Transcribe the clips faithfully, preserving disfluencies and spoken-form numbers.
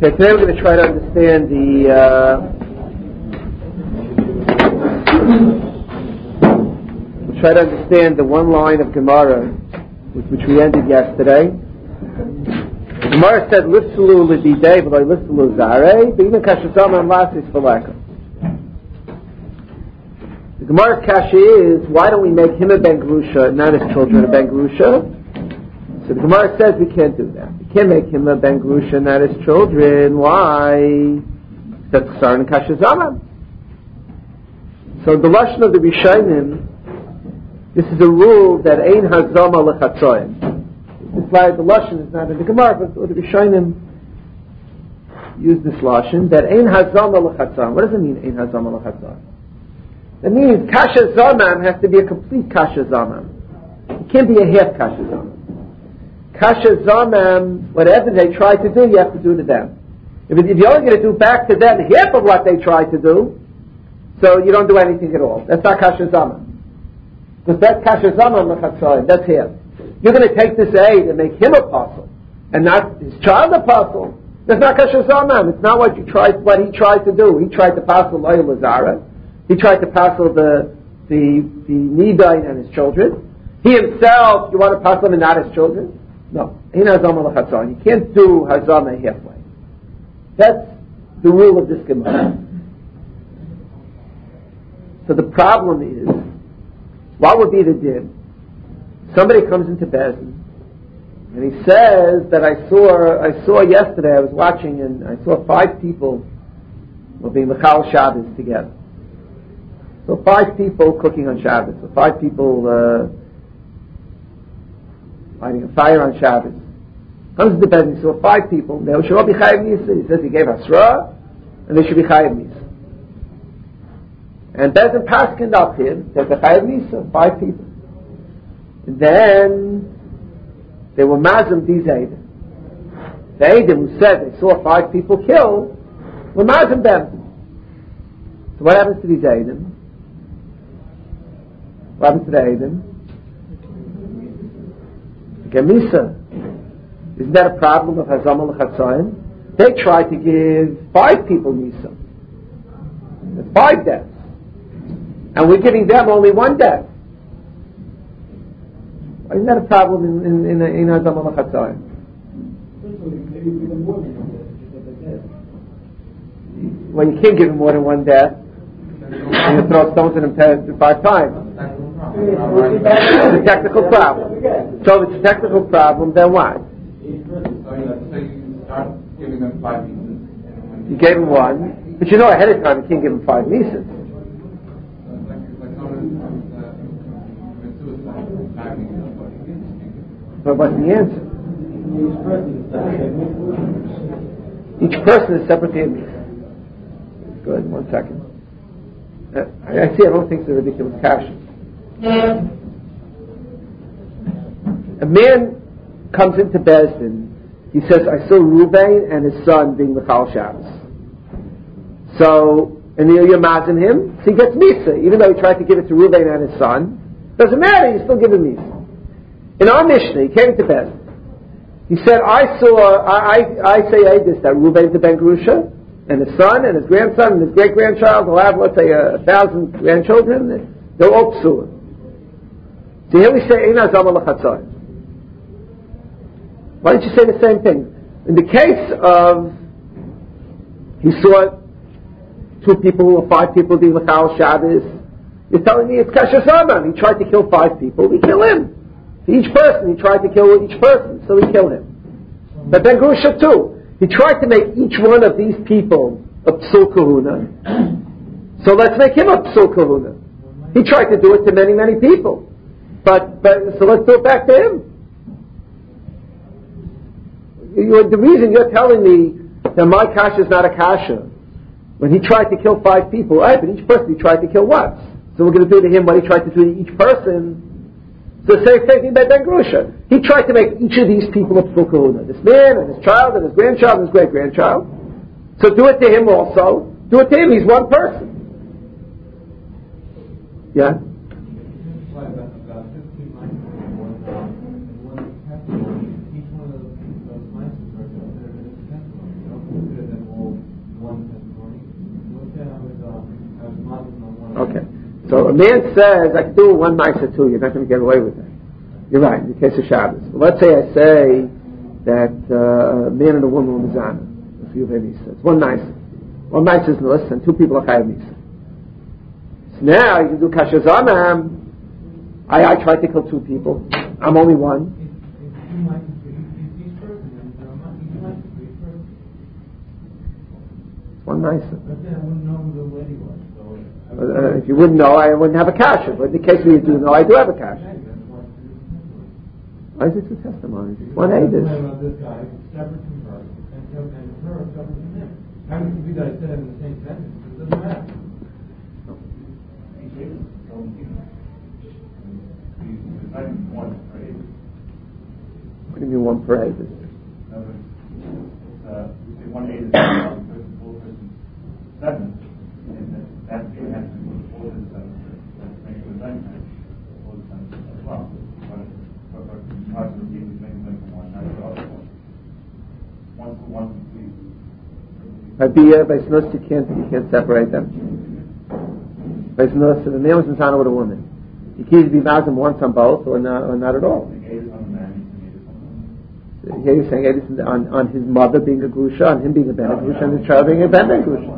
Okay, today we're going to try to understand the uh, we'll try to understand the one line of Gemara with which we ended yesterday. Gemara said, "Lifsulu l'didei v'lo lifsulu zarei, b'ina kashazama lasis v'leka." The Gemara's kasha is, why don't we make him a ben grusha and not his children a ben grusha? So the Gemara says we can't do that. We can't make him a ben grusha and not his children. Why? That's chsar and kashazama. So the lashon of the Rishonim, this is a rule that ein hazama lechatzoyim. This slide, the lashon is not in the Gemara, but the Rishonim use this lashon that ein hazama lechatzoyim. What does it mean, ein hazama lechatzoyim? That means kasha zamam has to be a complete kasha zamam. It can't be a half kasha zamam. Kasha zamam, whatever they try to do, you have to do to them. If, if you're only going to do back to them half of what they try to do, so you don't do anything at all. That's not kasha zamam. Because that's kasha zamam lechatzoyim. That's half. You're going to take this aid and make him apostle, and not his child apostle. That's not kasha zamam. It's not what you tried. What he tried to do. He tried to apostle Loyal Lazara. He tried to passel the the the Nidain and his children. He himself, you want to passel him and not his children? No. You can't do hazama halfway. That's the rule of this Gemara. So the problem is, what would be the din? Somebody comes into Bezdin and he says that I saw I saw yesterday, I was watching and I saw five people were being Mechal Shabbos together. So five people cooking on Shabbos. So five people uh, lighting a fire on Shabbos. Comes to the bed and he saw five people. They should all be Chayav Nisa. He says he gave Asra, and they should be Chayav Nisa. And Bezin paskined up him that the Chayav Nisa, five people. And then they were Mazim these Eidim. The Eidim who said they saw five people killed were Mazim them. So what happens to these Eidim? What happens to the Eidim? Gemisa. Isn't that a problem of Hazama l'Chatzoyim? They tried to give five people Misa. There's five deaths. And we're giving them only one death. Isn't that a problem in, in, in, in Hazama l'Chatzoyim? Well, you can't give them more than one death. And you throw stones at them ten, five times. It's a technical problem. So if it's a technical problem, then what? You gave him one, but you know ahead of time you can't give him five nieces. But what's the answer? Each person is separate to. Good, one second. Uh, I see, I don't think it's a ridiculous question. A man comes into Bezdin. He says, I saw Ruvain and his son being Mechal Shabbos. So, and you imagine him, so he gets Misa, even though he tried to give it to Ruvain and his son. Doesn't matter, you still give him Misa. In our Mishnah, he came to Bezdin. He said, I saw, I, I, I say I this, that Ruvain's a Ben Grusha, and his son and his grandson and his great-grandchild will have, let's say, a, a thousand grandchildren. They're all psuah. So here we say, Ein hazama l'chatzoyim. Why don't you say the same thing? In the case of, he saw two people or five people being Mechal Shabbos, you're telling me it's kasha zamam. He tried to kill five people, we kill him. Each person, he tried to kill each person, so we kill him. But Ben Grusha too. He tried to make each one of these people a psul kahuna. So let's make him a psul kahuna. He tried to do it to many, many people. But, but so let's do it back to him. You're, the reason you're telling me that my kasha is not a kasha, when he tried to kill five people, right, but each person he tried to kill once. So we're going to do to him what he tried to do to each person. So the same thing about Ben Grusha. He tried to make each of these people a psul kahuna. This man and his child and his grandchild and his great-grandchild. So do it to him also. Do it to him. He's one person. Yeah? So a man says, I can do one ma'aser too, you're not going to get away with that. You're right, in the case of Shabbos. Well, let's say I say that uh, a man and a woman were mizana. A few of Misa. It's one ma'aser. One ma'aser is nus, and two people are chayav Misa. So now you can do kasher zamam. I, I tried to kill two people. I'm only one. It's one ma'aser. Uh, if you wouldn't know, I wouldn't have a kasher. But in the case where you do know, I do have a kasher. Why is it two testimonies? It's one Eidos. This guy separate from her, and her separate from him. How many you guys said in the same sentence? It doesn't matter. What do you mean one per Eidos? No, uh, we say one Eidos is person, four person, seven, and that that eight has to be four to seven. That's making the nine times four to seven as well. But but but parts of the team is making them from one, not the other one. One for one complete. By bia, by snus, you can't you can't separate them. By snus, if a man was in with a woman, you can't be mazim once on both or not or not at all. Here you're saying Eidos on, on his mother being a grusha, on him being a ben a grusha, and his child being a ben a grusha.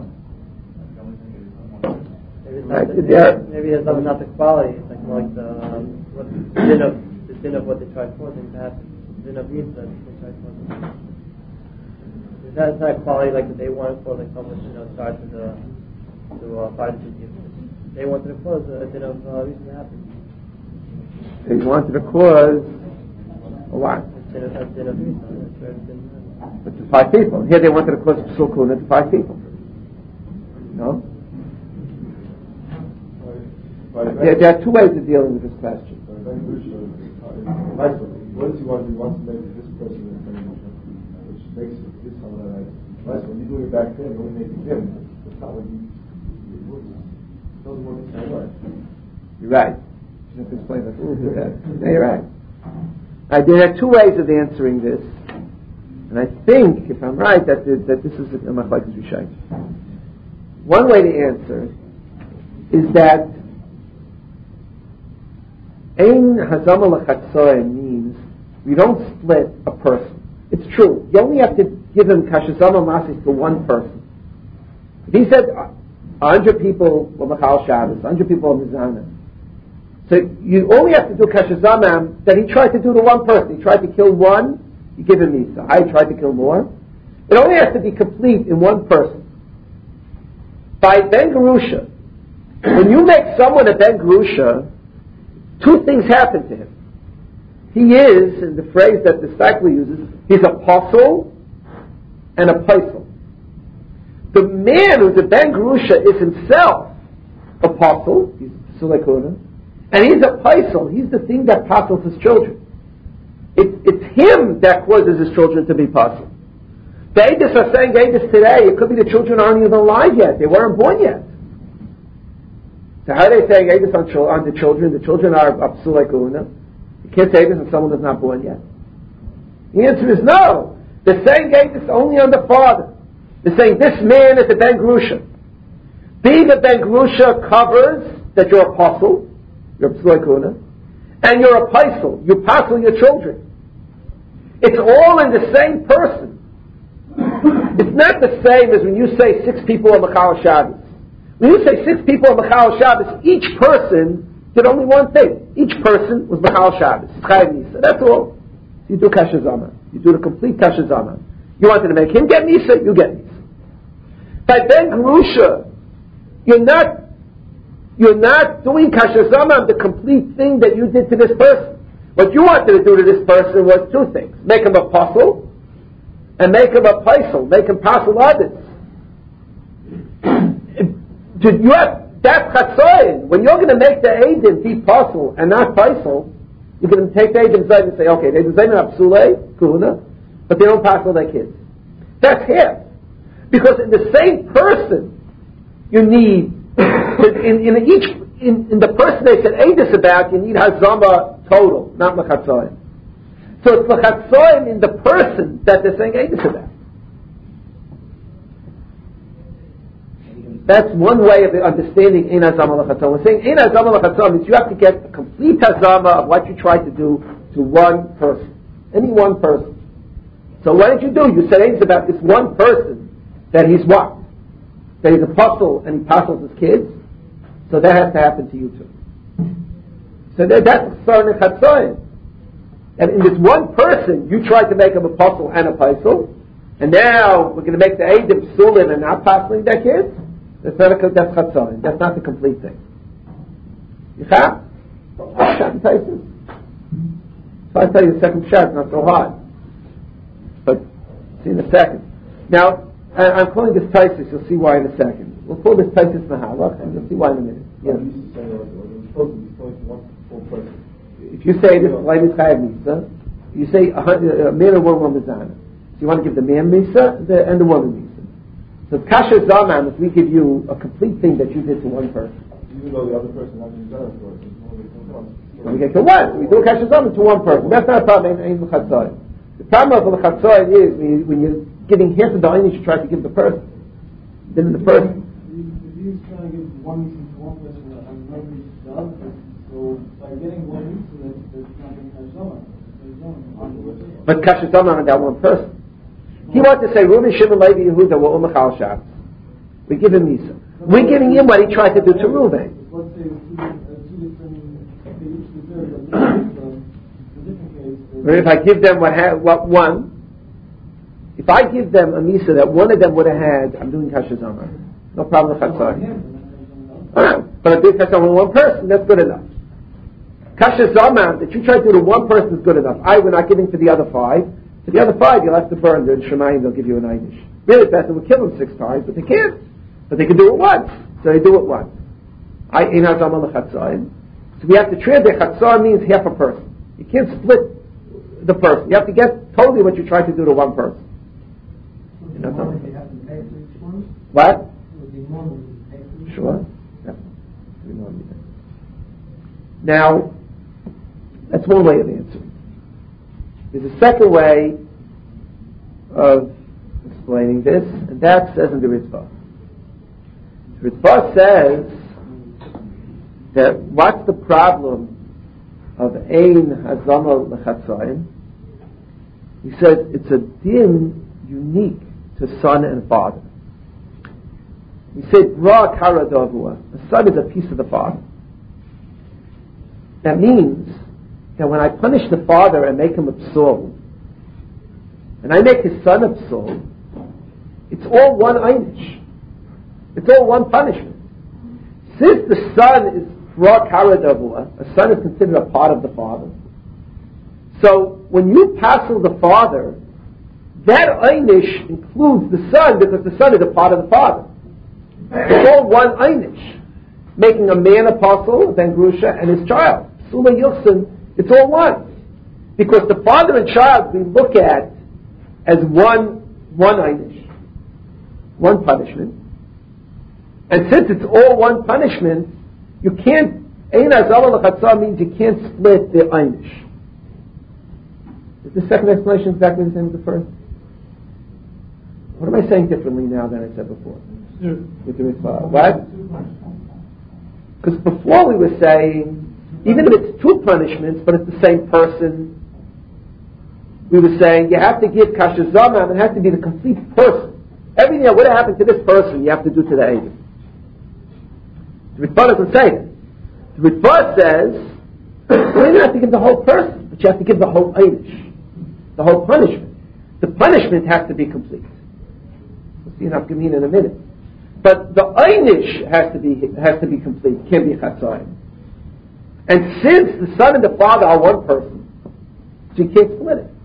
Right. Maybe, maybe, maybe it's not the quality. It's like more like the um, what the din of the din of what they tried for them to happen. The din of mitzvah they tried for them. That's not quality like that they wanted for, like someone you know started to the to uh, fight the gift. They wanted to cause a din of uh, mitzvah to happen. They wanted to cause a what? But to five people. Here they wanted to cause psul kuna to five people. No? There, there are two ways of dealing with this question. What does he want? He wants to make this person which makes this someone right. When you do it back then, you only make it him. That's not what you it doesn't work the same way. You're right. You have to explain that. No, you're right. Uh, there are two ways of answering this, and I think, if I'm right, that the, that this is a machlokes rishayim. One way to answer is that ein hazama lechatzoy means we don't split a person. It's true. You only have to give him kashazama masis to one person. If he said a hundred people were machal Shabbos, a hundred people were mizana. So you only have to do kashazamam that he tried to do to one person. He tried to kill one, you give him Misa. I tried to kill more. It only has to be complete in one person. By Ben Gerusha, when you make someone a Ben Gerusha, two things happen to him. He is, in the phrase that the disciple uses, he's apostle and a paisel. The man who's a Ben Gerusha is himself apostle, he's Sulekuna, and he's a paisel. He's the thing that apostles his children. It, it's him that causes his children to be apostle. The Eidos are saying Eidos today. It could be the children aren't even alive yet. They weren't born yet. So how are they saying Eidos on, on the children? The children are Psulei Kuna. You can't say Eidos on someone that's not born yet. The answer is no. They're saying Eidos only on the father. They're saying this man is a Ben Gerusha. Being a Ben Gerusha covers that you're apostle. You're a Psulei Kuna, and you're a paisel. You paisel your children. It's all in the same person. It's not the same as when you say six people are Machal Shabbos. When you say six people are Machal Shabbos, each person did only one thing. Each person was Machal Shabbos. That's all. So you do Kasher Zama. You do the complete Kasher Zama. You wanted to make him get Misa, you get Misa. By Ben Gerusha, you're not You're not doing Kasher Zama, the complete thing that you did to this person. What you wanted to do to this person was two things. Make him a apostle, and make him a paisel, make him apostle others. You have, that's chatzoyin. When you're going to make the Eidim be apostle and not paisel, you're going to take the Eidim side and say, okay, they do Zayin Psulei, Kuna, but they don't apostle their kids. That's half. Because in the same person, you need In, in each, in, in the person they said Eidos about, you need Hazama total, not Lechatzoyim. So it's Lechatzoyim in the person that they're saying Eidos about. That's one way of understanding Ein Hazama L'Chatzon. We're saying Ein Hazama L'Chatzon means you have to get a complete Hazama of what you try to do to one person. Any one person. So what did you do? You said it's about this one person that he's what? That he's apostle and he apostles his kids. So that has to happen to you too. So that, that's Chasar and Chatzon. And in this one person, you tried to make him apostle and apostle, and now we're going to make the Eidim Psulim and not apostling their kids. That's not a, that's Chatzon. That's not the complete thing. You have? Shot Tyson. So I tell you the second shot, not so hard. But see in a second. Now, I, I'm calling this Tysus, you'll see why in a second. We'll call this Tysus Mahalach, and you'll see why in a minute. Yeah. If you say this Leinis Chayav Misa, you say a, a man or woman Mizana. So you want to give the man Misa the, and the woman Misa. So Kasha Zaman, if we give you a complete thing that you did to one person. Even though the other person hasn't done it for us. We get to one. We do Kasha Zaman to one person. That's not a problem in the Chatzai. The problem of the Chatzai is when, you, when you're giving half of the Einish you try to give the person. Then the person. If he's trying to give one Misa to one person and another Misa to the other person, so by getting one Misa, that's not going to Kasha Zaman. But Kasha Zaman on that one person. He wants to say, Reuben, Shimon, Levi, Yehuda were Umachal Shabbos. We give him Misa. We're giving him what he tried to do to Reuben. Let's say two different, they each deserve a different case. If I give them what, ha- what one, if I give them a Misa that one of them would have had, I'm doing Kasha Zaman. No problem with Chatzai. Alright, but I did Kasha Zaman with one person, that's good enough. Kasha Zaman that you try to do to one person is good enough. I, we're not giving to the other five. To the other five, you'll have to burn them. Shemayim, they'll give you an Einish. Really, better would kill them six times, but they can't. But they can do it once. So they do it once. I Ein Hazama L'Chatzon. So we have to translate. Chatzon means half a person. You can't split the person. You have to get totally what you try to do to one person. You know what? What? Sure. Now, that's one way of answering. There's a second way of explaining this, and that says in the Ritva. The Ritva says that what's the problem of Ein Hazama L'Chatzayim? He says it's a din unique to son and father. He said, Ra Kara Davua. The son is a piece of the father. That means that when I punish the father and make him a psul, and I make his son a psul, it's all one einish. It's all one punishment. Since the son is Ra Kara Davua, a son is considered a part of the father. So when you passel the father, that einish includes the son because the son is a part of the father. It's all one einish, making a man apostle, Ben Grusha, and his child. Sula Yilson, it's all one. Because the father and child we look at as one, one einish, one punishment. And since it's all one punishment, you can't, Ein Hazama L'Chatzah means you can't split the einish. Is the second explanation exactly the same as the first? What am I saying differently now than I said before? Sure. With the Ritva. What? Because before we were saying, even if it's two punishments, but it's the same person, we were saying you have to give Kasha Zaman, it has to be the complete person. Everything that would have happened to this person, you have to do to the Eidim. The Ritva doesn't say that. The Ritva says, you don't have to give the whole person, but you have to give the whole Einish, the whole punishment. The punishment has to be complete. We'll see enough Gemina in a minute. But the Einish has to be has to be complete, can't be Chatzayim. And since the son and the father are one person, so you can't split it.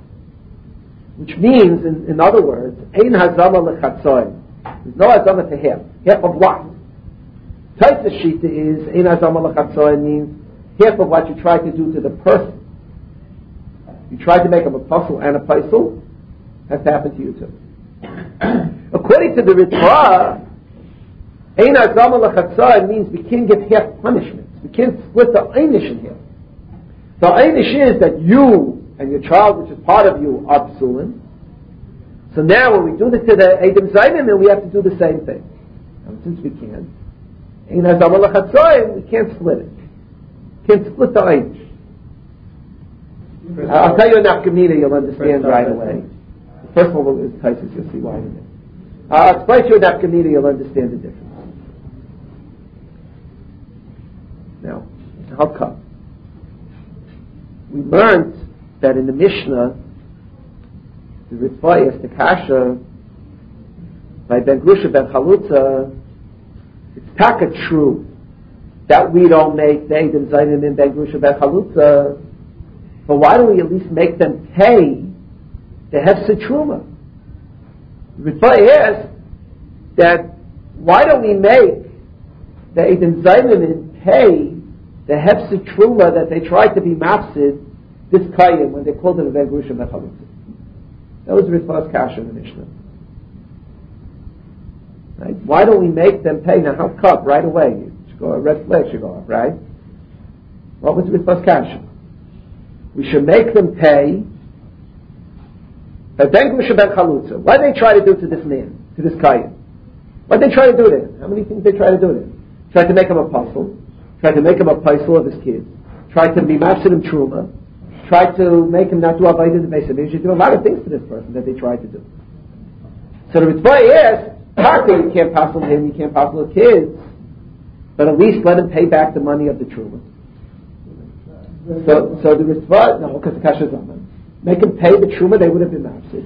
Which means, in, in other words, Ein Hazama L'Chatzayim. There's no Hazama to half. Half of what? Taisa Shita is, Ein Hazama L'Chatzayim means half of what you try to do to the person. You try to make him a apostle and a apostle, has to happen to you too. According to the Ritva, Ein Hazama L'Chatzayim means we can't give half punishments. We can't split the Einish in here. The Einish is that you and your child, which is part of you, are psulim. So now when we do this to the Eidim Zaynim, then we have to do the same thing. And since we can't, Ein Hazama L'Chatzoyim, we can't split it. Can't split the Einish. I'll tell you a nafkamina you'll understand right away. The first one is Taisus, you'll see why in a minute. I'll explain to you a nafkamina you'll understand the difference. Now, how come? We learned that in the Mishnah, the Ritvayas, the Kasha, by Ben Grusha Ben Chalutza, it's taka true that we don't make the Eidim Zaynim in Ben Grusha Ben Chalutza, but why don't we at least make them pay the Hefsed Truma? The Ritvayah is that why don't we make the Eidim Zaynim pay the Hefsed Truma that they tried to be mafsid this Kayyim when they called it a Ben Grusha Ben Chalutza? That was Ritvayah's Kasha in the Mishnah. Right? Why don't we make them pay? Now, how come? Right away. You should go, a red flag should go up, right? What was Ritvayah's Kasha? We should make them pay a Ben Grusha Ben Chalutza. What did they try to do to this man, to this Kayyim? What did they try to do to him? How many things did they try to do to him? Tried to make him a puzzle. Tried to make him a paisel of his kids. Tried to be mafsid him truma. Tried to make him not do avodah in the base of Israel. Do a lot of things to this person that they tried to do. So the Ritvayah is, partly you can't puzzle him, you can't puzzle the kids, but at least let him pay back the money of the truma. So, so the Ritvayah, no, because the Kasha Zaman, make him pay the truma, they would have been mafsid.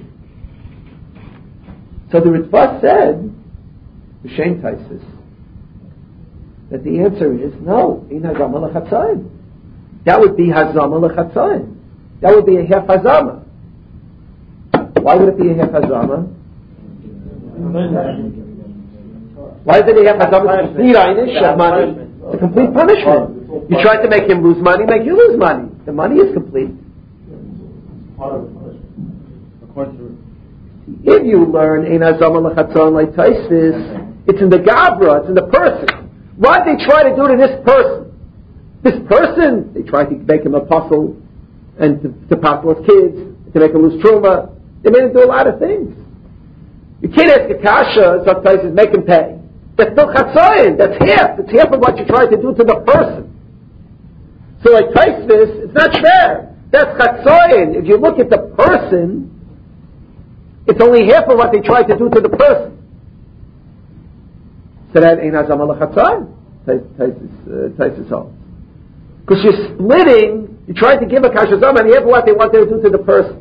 So the Ritvayah said, B'Shem Taisus, that the answer is no, in Hazama L'Chatzayim. That would be Hazama L'Chatzayim. That would be a Hef Hazama. Why would it be a Hef Hazama? Why did he have Hazama? It's a complete einish of money. It's a complete punishment. You tried to make him lose money, make you lose money. The money is complete. If you learn Ein Hazama L'Chatzayim like Taisis, it's in the Gabra, it's in the person. What did they try to do to this person? This person, they tried to make him a puzzle and to, to puzzle his kids, to make him lose truma. They made him do a lot of things. You can't ask a kasha, some places, make him pay. That's no chatzoyin. That's half. It's half of what you tried to do to the person. So like Taisvis, it's not fair. That's chatzoyin. If you look at the person, it's only half of what they tried to do to the person. So that ain't Hazama L'Chatzayim. Taisus holds. Because you're splitting, you're trying to give a kasha zama and you have what they want to do to the person.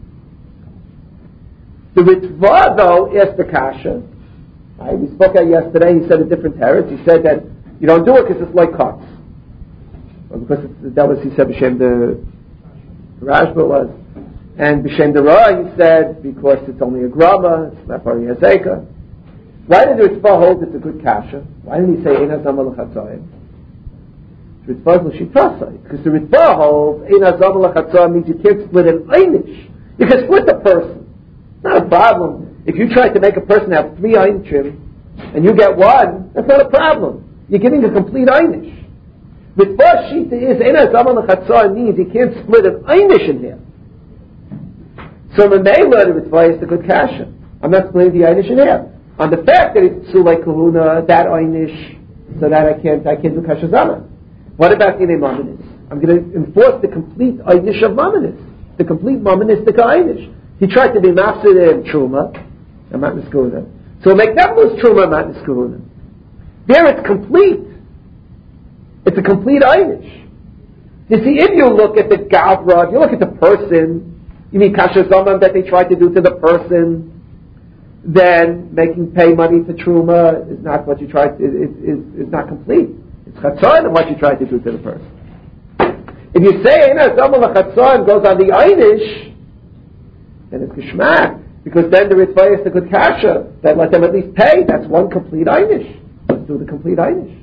The Ritva, though, asked the kasha. Right? We spoke out yesterday, he said a different teretz. He said that you don't do it because it's like cuts. Well, because it's, that was, he said, B'Shem the Rashba was. And B'Shem the Ra, he said, because it's only a grama, it's not Bari Hazeka. Why did the Ritva hold it's a good kasha? Why didn't he say Ein Hazama L'Chatzayim? The Ritva is L'Shitasai. Because the Ritva holds Ein Hazama L'Chatzayim means you can't split an einish. You can split the person. It's not a problem. If you try to make a person have three einishim and you get one, that's not a problem. You're getting a complete einish. Ritva Shita is Ein Hazama L'Chatzayim means you can't split an einish in here. So when they learn the Ritva is the good kasha. I'm not splitting the einish in here. On the fact that it's Sulei Kahuna, that Einish, so that I can't, I can't do Kasha Zama. What about Inei Mamanis? I'm going to enforce the complete Einish of Mamanis. The complete Mamanistic Einish. He tried to be Mafsid and Truma, and Matnis Kahuna. So make that lose Truma and Matnis Kahuna. There it's complete. It's a complete Einish. You see, if you look at the Gavra, if you look at the person, you mean Kasha Zama that they tried to do to the person, then making pay money for truma is not what you tried to, is, is, is not complete. It's chatzoyin of what you tried to do to the person. If you say Ein Hazama L'Chatzoyin goes on the einish, then it's kishmak, because then the Ritva is the good kasha that let them at least pay. That's one complete einish. Let's do the complete einish.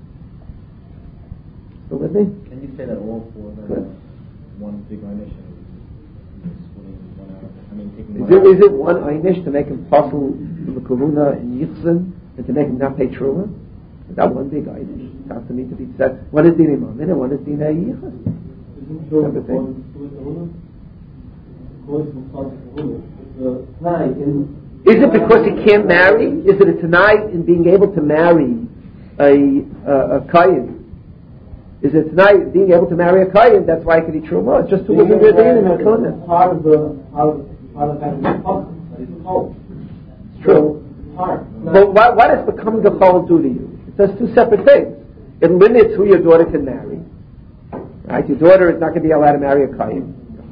Still with me? Can you say that all four of them are one big einish? Is it, is it one einish to make him puzzle the kahuna and yitzin and to make him not pay truma? Is that one big einish? It has to need to be said. One is dinei mamin and one is dinei yichas. It's a tnai in Is it because he can't marry? Is it a tonight in being able to marry a a, a Kayin? Is it tonight being able to marry a Kayin? That's why he can eat Truma. It's just two women who are dating and Kohen. Part of the part of part of having a husband, that is whole. It's true. Part. But what, what does becoming a Chol do to you? It does two separate things. It limits who your daughter can marry. Right? Your daughter is not going to be allowed to marry a Kayin.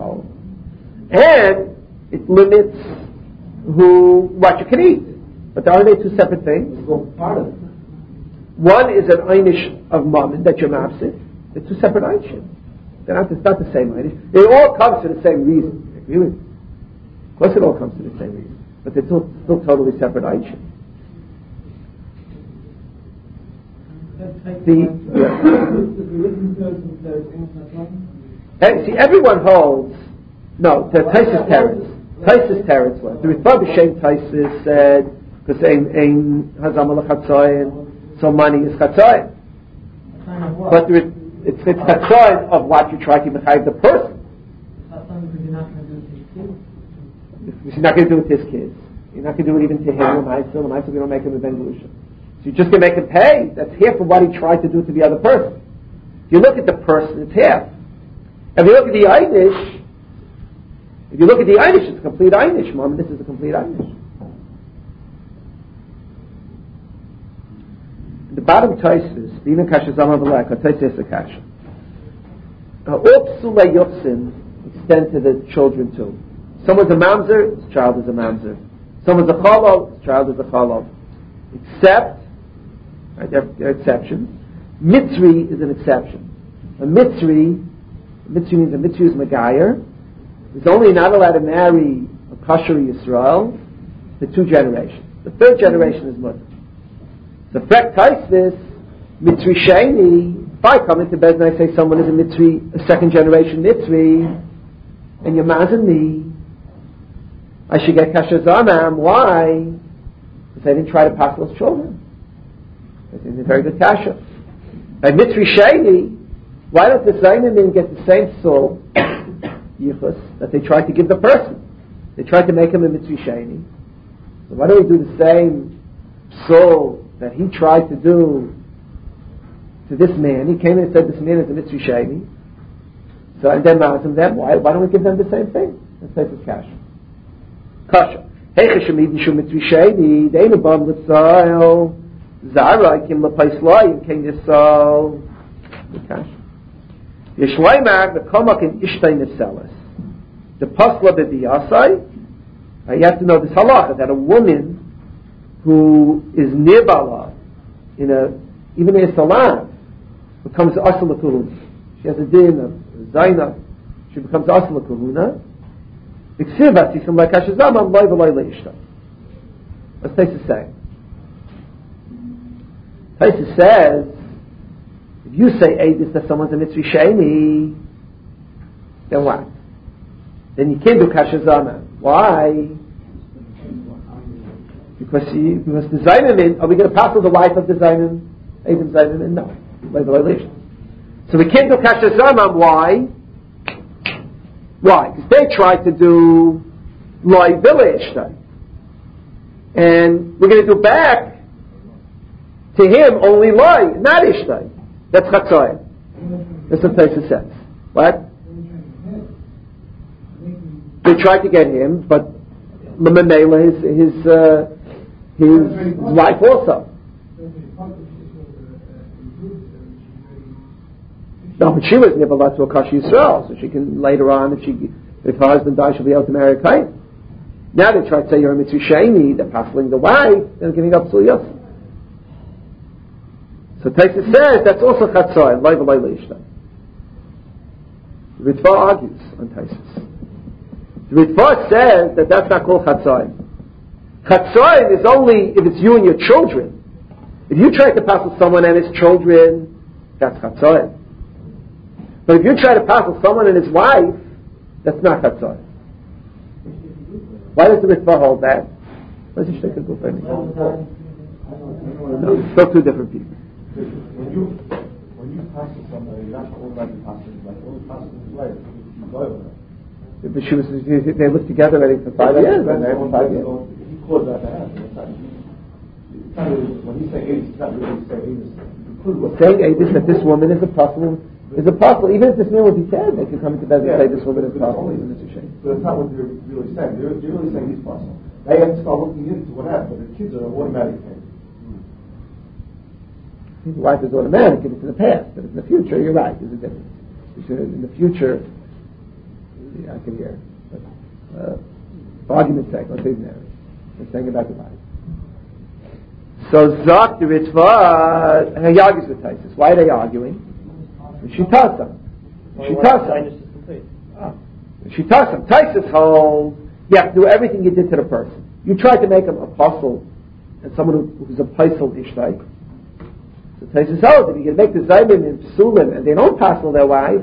And it limits who what you can eat. But are they two separate things? Part of it. One is an einish of mammon that you're mafsid. They're two separate einishim. They're not, it's not the same einish. It all comes to the same reason. I agree with you. Of course it all comes to the same reason. But they're still, still totally separate einishim. The, hey, see, everyone holds. No, the Taisus Teretz. Taisus Teretz was. The Ritva B'Shem Taisus said, because ein hazam l'chatzayin, so money is chatzayin. But there, it's it's chatzayin of what you try to mechayiv the person. You're not going to do it with his kids. You're not going to do it even to him. L'maisa, l'maisa, we don't make him a ben gerusha. So you're just going to make him pay. That's half of what he tried to do to the other person. If you look at the person, it's half. If you look at the einish, if you look at the einish, it's a complete einish. Mom, this is a complete einish. The bottom Taisus, Bina Kasha Zama V'Leka, Taisus Akasha. All Psula Yotzin extend to the children too. Someone's a mamzer, his child is a mamzer. Someone's a cholov, his child is a cholov. Except, right, there, there are exceptions. Mitzri is an exception. A Mitzri, Mitzri means a Mitzri is Megayer, is only not allowed to marry a kosher Yisrael for two generations. The third generation is Muslim. The fact this Mitzri Sheni, if I come into bed and I say someone is a Mitzri, a second generation Mitzri, and you're mazing me, I should get kasher zanam. Why? Because I didn't try to pass those children. I think they're very good kasher. By Mitzri Sheni, why don't the Zaynanim get the same soul, yichus, that they tried to give the person? They tried to make him a Mitzri Sheni. So why don't we do the same soul that he tried to do to this man? He came in and said this man is a Mitzri Sheni. So and then mazim them. Why? Why don't we give them the same thing? Let's take this kasher. Kasha. Hey, cheshamidin shu Mitzri Sheni. They ain't above the soil. Zara kim lepaislai kim yisol. The kasha. Yishleimar the komak in ishtay neselas. The pasla b'biyasai. You have to know this halacha that a woman who is nibala in a even a salam becomes asal kahuna. She has a din of zaina. She becomes asal kahuna. Iksivas yisam like hashazam loy v'loy leishta. What's Taisa saying? Taisa says, if you say Eidus that someone's a Mitzri Sheni, then what? Then you can't do kashazama. Why? Because, he, because the Zaynanin, are we going to pass with the wife of the Zaynanin? Eidim Zaynanin? No. So we can't do kashazama. Why? Why? Because they tried to do loy village, and we're going to do back to him only loy, not ishtai. That's chatzai. That's what Taisa says. What? They tried to get him, but Mamela, his his uh, his wife also. No, but she was nibbala to a Kashi Yisrael, so she can later on, if she if her husband dies, she'll be able to marry a Kain. Now they try to say you're a Mitzri Sheni, they're passing the wife, they're giving up Suliyos. So Taisa says that's also chatzai, loy v'loy leishta. The Ritva argues on Taisa. The Ritva says that that's not called chatzai. Chatzai is only if it's you and your children. If you try to pass with someone and his children, that's chatzai. But if you try to pass with someone and his wife, that's not chatzai. Why does the Ritva hold that? Why does he take a good thing? No, it's still two different people. When you when you pass with somebody, you're not automatically passing like all passing his life. You go over that. But she was they lived together I think for five years and they had five years. If he cause that to happen. It's not, it's not really, when he's saying Aedis, it's not really saying Aedis. Saying Aedis that this woman is a apostle, is a apostle. Even if this man would be dead, they could come into bed and yeah, say this woman is a apostle. But it's not what they're really saying. They're, they're really saying he's apostle. They have to start looking into what happened, but the kids are automatic things. His wife is automatic if it's in the past, but in the future, you're right, there's a difference. In the future, I can hear. But, uh, for argument's sake, let's say he's married. We're saying about the wife. So Zok the Ritva, and he argues with Taisus. Why are they arguing? She tells them. She tells them. She tells them. Taisus holds, you have to do everything you did to the person. You tried to make him an apostle and someone who, who's a paisel ishtay. So Taisus holds, if you can make the Zayim and Psulim and they don't passel their wife,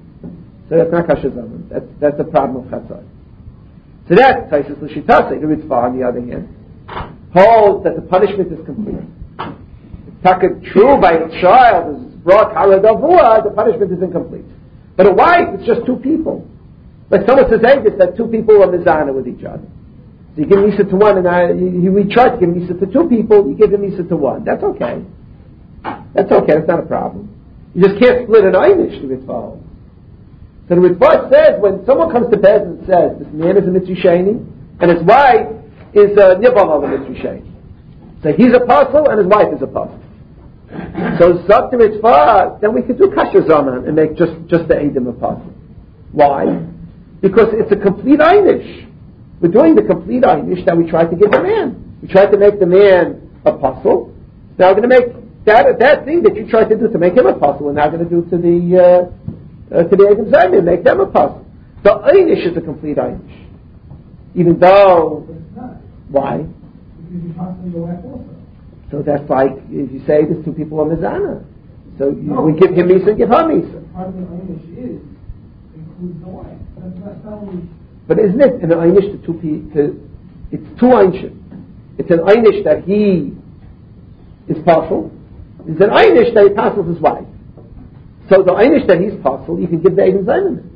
so that's not Kasha Zaman. That's, that's the problem of Chatzai. So that's Taisus L'Shitase. The Ritva, on the other hand, holds that the punishment is complete. It's taken true by a child is brought Haradavua, the punishment is incomplete. But a wife, it's just two people. Like someone says, hey, it's that two people are mizana with each other. So you give Misa to one, and I, you, we try to give Misa to two people, you give the Misa to one. That's okay. That's okay, that's not a problem. You just can't split an Einish to Ritva. So the Ritva says, when someone comes to bed and says, this man is a Mitzvah Sheni, and his wife is a Nibam of a Mitzvah Sheni. So he's a apostle, and his wife is a apostle. So Zok the Ritva, then we could do Kasha Zaman and make just, just the Eidim apostle. Why? Because it's a complete Einish. We're doing the complete Einish that we tried to give the man. We tried to make the man apostle. Now we're going to make that that thing that you tried to do to make him apostle, we're now going to do to the uh, uh, to the Eidim Zayim, make them apostle. The Einish is a complete Einish. Even though... But it's not. Why? Because you constantly go back also. So that's like, if you say there's two people on Mizana. So you, no, we give him Misa and give her Misa. Part of the Einish is, includes the wife. That's not, not only... But isn't it an Einish to two people? It's two Einshim. It's an Einish that he is partial. It's an Einish that he parcels his wife. So the Einish that he's partial, you can give the Eidim Zayim.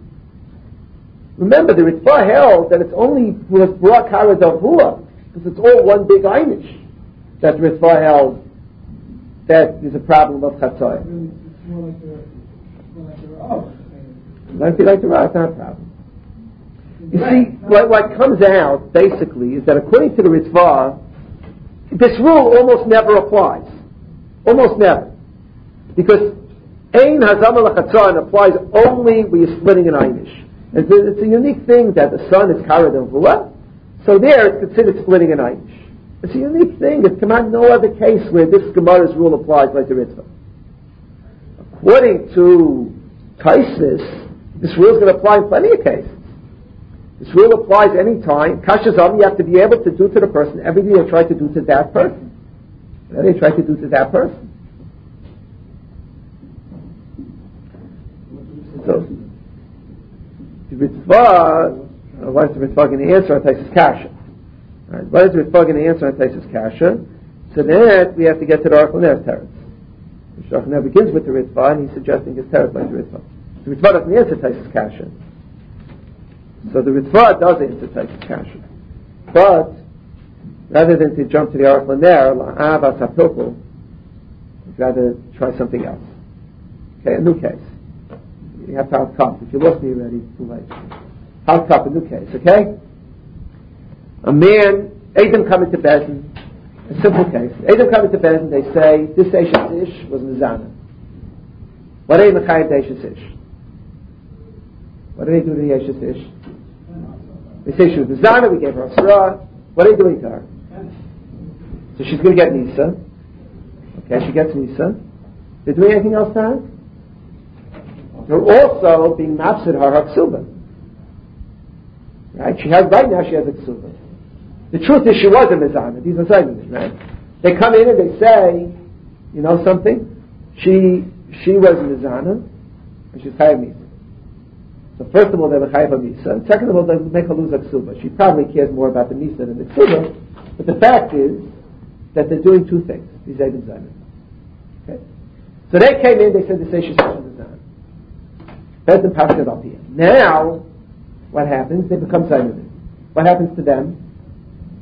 Remember, the Ritva held that it's only who has brought Kara Davua, because it's all one big Einish. That Ritva held that is a problem of Chatzai. Really, it's more like the, more like the oh, Might be like the Ra, it's not a problem. You see, what, what comes out, basically, is that according to the Ritva, this rule almost never applies. Almost never. Because Ein Hazama L'Chatzan applies only when you're splitting an Einish. It's a, it's a unique thing that the son is Kara Davua, so there it's considered splitting an Einish. It's a unique thing. It's come out no other case where this Gemara's rule applies like the Ritva. According to Taisus, this rule is going to apply in plenty of cases. This rule applies any time. Kasha Zam, you have to be able to do to the person everything they try to do to that person. What they try to do to that person. So, the Ritva, what is the Ritva going to answer on Taisus Kasha? Right. What is the Ritva going to answer on Taisus Kasha? So then we have to get to the Aruch LaNer's teretz. The Aruch LaNer begins with the Ritva, and he's suggesting his teretz like the Ritva. The Ritva doesn't answer Taisus Kasha. So the Ritva does answer Taisus Kasha. But, rather than to jump to the Aruch LaNer, La'av Asapilpul, I'd rather try something else. Okay, a new case. You have to have cup. If you lost me already, it's too late. Have cup, a new case, okay? A man, Adam coming to Bezin, a simple case. Adam coming to Bezin, they say, this Eishes Ish was Mizana. What are they Mechayiv the Eishes Ish? What do they do to the Eishes Ish? They say she was Mizana, we gave her a Asra. What are they doing to her? So she's going to get Nisa. Okay, she gets Nisa. They're doing anything else to her? They're also being mafsid her Haksuba. Right? She has, right now she has a Ksuba. The truth is she was a Mizana. These are segments, right? They come in and they say, you know something? She she was a Mizana, and she's Chayav Misa. So first of all, they have a Chayav Misa, and second of all, they make her lose a Ksuba. She probably cares more about the Misa than the Ksuba, but the fact is that they're doing two things, these Eidim Zayim. Okay? So they came in, they said, they say she's a Mizana. That's the Pasuk up here. Now, what happens? They become Zayim. What happens to them?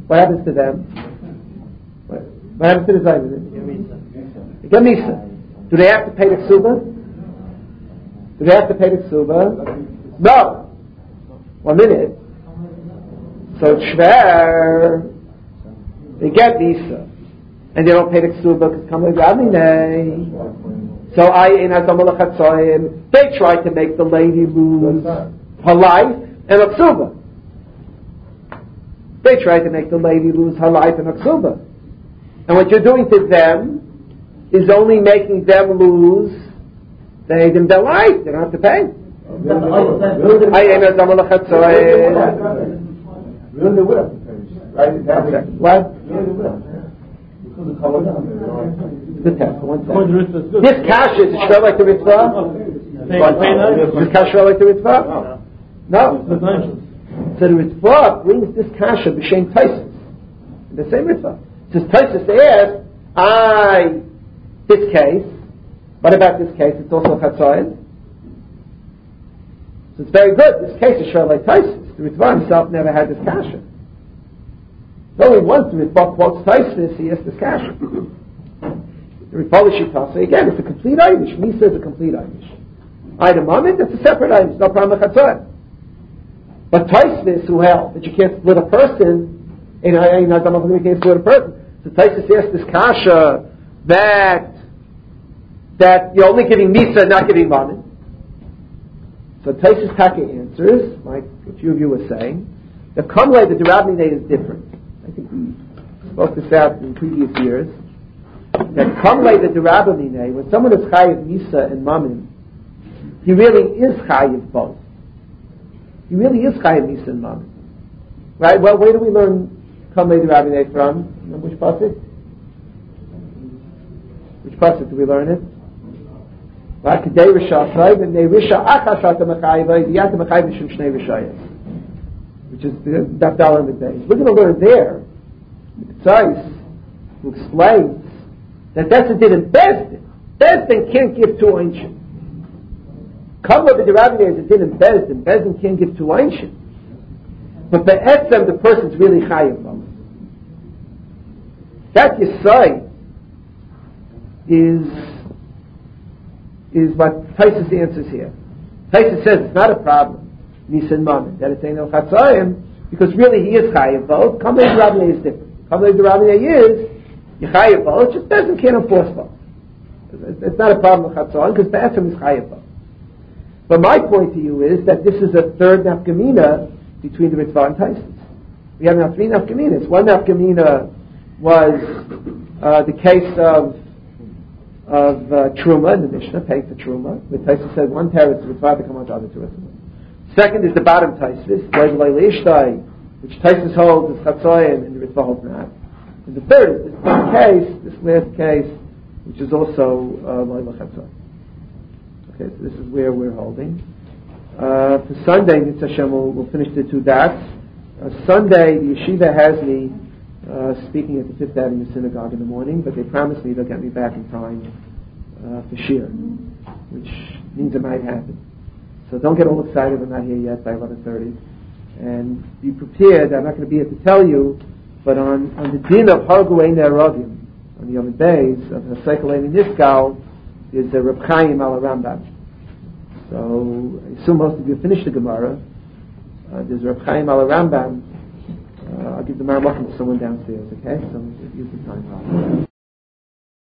What happens to them? What, what happens to the Zayden? They get Misa. Do they have to pay the Ksuba? Do they have to pay the Ksuba? No. One minute. So it's Shver. They get Misa. And they don't pay the Ksuba because come with Ramine. So I in Azamul Chatzoyim, they try to make the lady lose her life and a Ksuba. They try to make the lady lose her life and a Ksuba. And what you're doing to them is only making them lose they, their life. They don't have to pay. I in Azamul Chatzoyim. Really, they would have to pay. Right? What? Good test. One second. This cash is shver like the Ritzvah? This cash shver like the Ritzvah? No. So the Ritzvah brings this cash of B'Shem Taisus. The same Ritzvah. Says Taisus asked, I, this case, what about this case? It's also Chatzoyim. So it's very good. This case is shver like Taisus. The Ritzvah himself never had this cash. Only once the Ritzvah quotes Taisus, he has this cash. The Ritzvah Shitasa, again, it's a complete Irish. Misa is a complete Irish. Item moment, it's a separate Irish. No problem with Chatzor. But Taisus, who held that you can't split a person, in a you can't split a person. So Taisus asked this kasha that that you're only giving Misa, not giving Mammon. So Taisus Taka answers, like a few of you were saying, the Kamlei, the Derabnei is different. I think we spoke this out in previous years. That Kamlei, the Derabnei, when someone is Chayiv Misa and Mammon, he really is Chayiv both. He really is Chayiv Misa and Mammon. Right? Well, where do we learn Kamlei Derabnei from? Remember which pasuk? Which pasuk do we learn it? Right? Kedei Risha Sai, and Nei Risha Achashata Mechayva, Yata Mechayva Shum Shnei Rishayas. Which is the Dafdal in the base. We're going to learn there, Tzais, who explains that that's a din in Bezdin. Bezdin can't give two ancient. Come with the Derabnei is a din in Bezdin. Bezdin can't give two ancient. But Be'etzem, the person's really Chayiv from. That Yisai is is what Taisus answers here. Taisus says it's not a problem. Nisan Mammon, that it's Ein El Chatzayim, because really he is Chayiv both. Kamei Derabnei is different. Kamei Derabnei is you Chayiv both, just doesn't can't enforce both. It's not a problem with Chatzayim because Be'etzem is Chayiv both. But my point to you is that this is a third nafkamina between the Ritzvah and Taisus. We have now three nafkaminas. One nafkamina was uh, the case of of uh, Truma in the Mishnah, paying for Truma. The Taisus said one teretz to Ritzvah to come on to other teretz. Second is the bottom Taisus, which Taisus holds is Chatzoyim and the Ritzvah holds not. And the third is this case, this last case, which is also Loila uh, Chatzoyim. Okay, so this is where we're holding. Uh, for Sunday, Mitzvah Hashem, we'll, we'll finish the two dots. Uh, Sunday, the yeshiva has me uh, speaking at the Fifth Avenue Synagogue in the morning, but they promised me they'll get me back in time uh, for Shir, which means it might happen. So don't get all excited, we're not here yet by eleven thirty. And be prepared, I'm not going to be here to tell you, but on, on the din of Harguei Ne'eravim, on the Yom Beis, of Haseikel Eini Niskal, is the Reb Chaim al Rambam. So I assume most of you finished the Gemara. Uh, there's Reb Chaim al Rambam. Uh, I'll give the Maramachim to someone downstairs, okay? So use the time.